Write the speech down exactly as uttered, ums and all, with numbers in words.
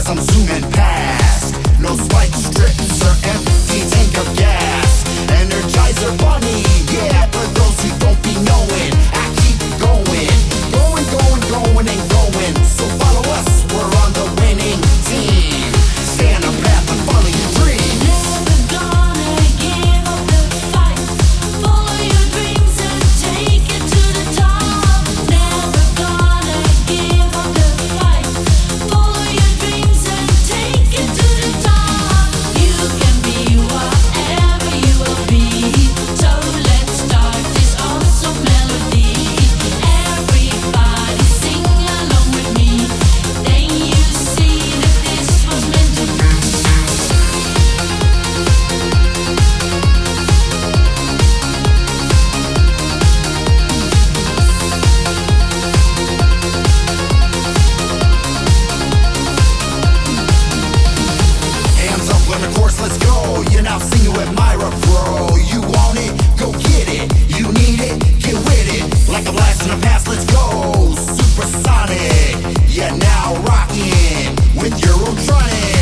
as I'm zooming past. No spike strips or empty tank of gas. Energizer bunny, yeah, for those who don't be knowing, I keep going, going, going, going and going. So follow us, we're on the winning team. Stay on the path and follow your dreams. Never gonna give up the fight. Follow your dreams and take it to the top. Never gonna give up the fight. Follow your dreams and take it to the top. You can be whatever you will be. So let's start this awesome melody. Everybody sing along with me. Then you see that this was meant to be. Hands up on the course, let's go. You're now singing with Myra, bro. You want it? Go get it. You need it? Get with it. Like a blast in the past, let's go. Supersonic. You're now rocking with Eurotronic.